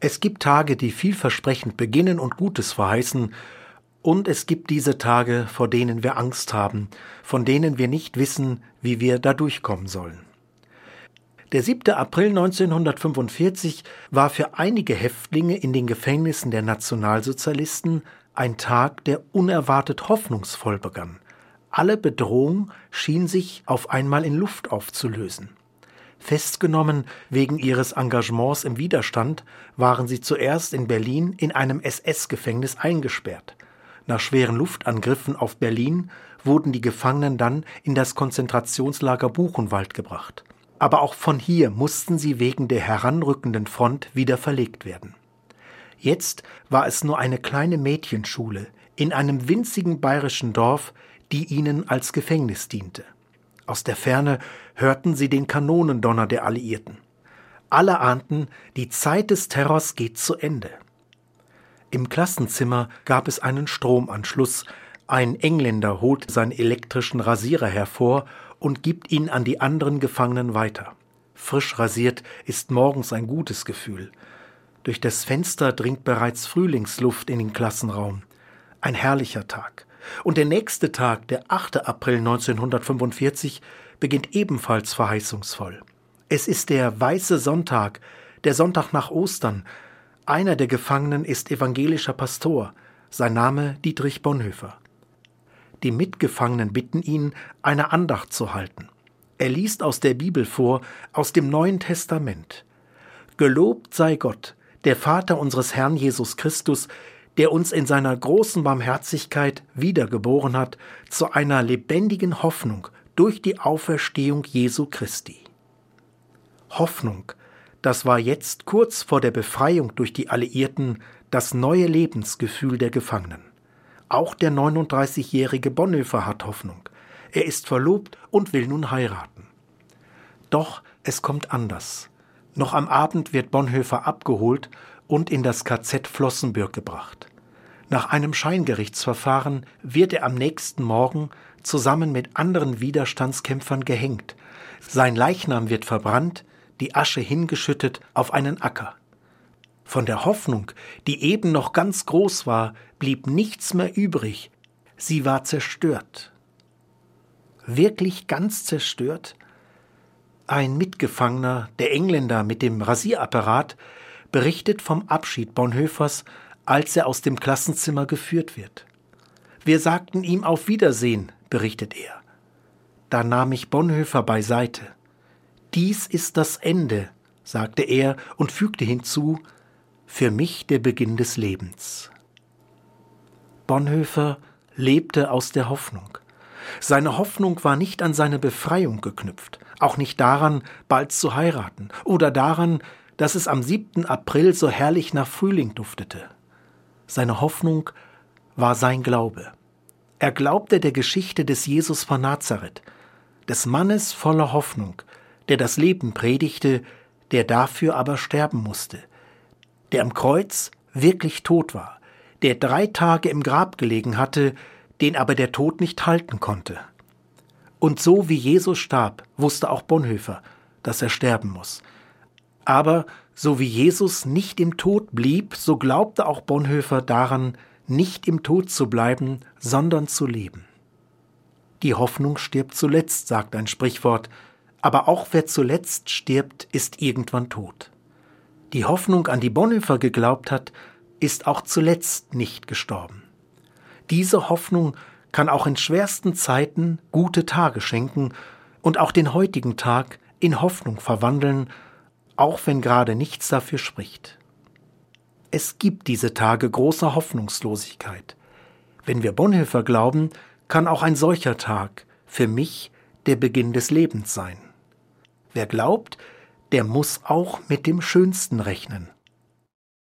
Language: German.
Es gibt Tage, die vielversprechend beginnen und Gutes verheißen, und es gibt diese Tage, vor denen wir Angst haben, von denen wir nicht wissen, wie wir da durchkommen sollen. Der 7. April 1945 war für einige Häftlinge in den Gefängnissen der Nationalsozialisten ein Tag, der unerwartet hoffnungsvoll begann. Alle Bedrohung schien sich auf einmal in Luft aufzulösen. Festgenommen wegen ihres Engagements im Widerstand waren sie zuerst in Berlin in einem SS-Gefängnis eingesperrt. Nach schweren Luftangriffen auf Berlin wurden die Gefangenen dann in das Konzentrationslager Buchenwald gebracht. Aber auch von hier mussten sie wegen der heranrückenden Front wieder verlegt werden. Jetzt war es nur eine kleine Mädchenschule in einem winzigen bayerischen Dorf, die ihnen als Gefängnis diente. Aus der Ferne hörten sie den Kanonendonner der Alliierten. Alle ahnten, die Zeit des Terrors geht zu Ende. Im Klassenzimmer gab es einen Stromanschluss. Ein Engländer holt seinen elektrischen Rasierer hervor und gibt ihn an die anderen Gefangenen weiter. Frisch rasiert ist morgens ein gutes Gefühl. Durch das Fenster dringt bereits Frühlingsluft in den Klassenraum. Ein herrlicher Tag. Und der nächste Tag, der 8. April 1945, beginnt ebenfalls verheißungsvoll. Es ist der Weiße Sonntag, der Sonntag nach Ostern. Einer der Gefangenen ist evangelischer Pastor, sein Name Dietrich Bonhoeffer. Die Mitgefangenen bitten ihn, eine Andacht zu halten. Er liest aus der Bibel vor, aus dem Neuen Testament. Gelobt sei Gott, der Vater unseres Herrn Jesus Christus, der uns in seiner großen Barmherzigkeit wiedergeboren hat zu einer lebendigen Hoffnung durch die Auferstehung Jesu Christi. Hoffnung, das war jetzt kurz vor der Befreiung durch die Alliierten das neue Lebensgefühl der Gefangenen. Auch der 39-jährige Bonhoeffer hat Hoffnung. Er ist verlobt und will nun heiraten. Doch es kommt anders. Noch am Abend wird Bonhoeffer abgeholt und in das KZ Flossenbürg gebracht. Nach einem Scheingerichtsverfahren wird er am nächsten Morgen zusammen mit anderen Widerstandskämpfern gehängt. Sein Leichnam wird verbrannt, die Asche hingeschüttet auf einen Acker. Von der Hoffnung, die eben noch ganz groß war, blieb nichts mehr übrig. Sie war zerstört. Wirklich ganz zerstört? Ein Mitgefangener, der Engländer mit dem Rasierapparat, berichtet vom Abschied Bonhoeffers, als er aus dem Klassenzimmer geführt wird. Wir sagten ihm auf Wiedersehen, berichtet er. Da nahm ich Bonhoeffer beiseite. Dies ist das Ende, sagte er und fügte hinzu, für mich der Beginn des Lebens. Bonhoeffer lebte aus der Hoffnung. Seine Hoffnung war nicht an seine Befreiung geknüpft, auch nicht daran, bald zu heiraten oder daran, dass es am 7. April so herrlich nach Frühling duftete. Seine Hoffnung war sein Glaube. Er glaubte der Geschichte des Jesus von Nazareth, des Mannes voller Hoffnung, der das Leben predigte, der dafür aber sterben musste, der am Kreuz wirklich tot war, der 3 Tage im Grab gelegen hatte, den aber der Tod nicht halten konnte. Und so wie Jesus starb, wusste auch Bonhoeffer, dass er sterben muss. Aber so wie Jesus nicht im Tod blieb, so glaubte auch Bonhoeffer daran, nicht im Tod zu bleiben, sondern zu leben. Die Hoffnung stirbt zuletzt, sagt ein Sprichwort, aber auch wer zuletzt stirbt, ist irgendwann tot. Die Hoffnung, an die Bonhoeffer geglaubt hat, ist auch zuletzt nicht gestorben. Diese Hoffnung kann auch in schwersten Zeiten gute Tage schenken und auch den heutigen Tag in Hoffnung verwandeln, auch wenn gerade nichts dafür spricht. Es gibt diese Tage großer Hoffnungslosigkeit. Wenn wir Bonhoeffer glauben, kann auch ein solcher Tag für mich der Beginn des Lebens sein. Wer glaubt, der muss auch mit dem Schönsten rechnen.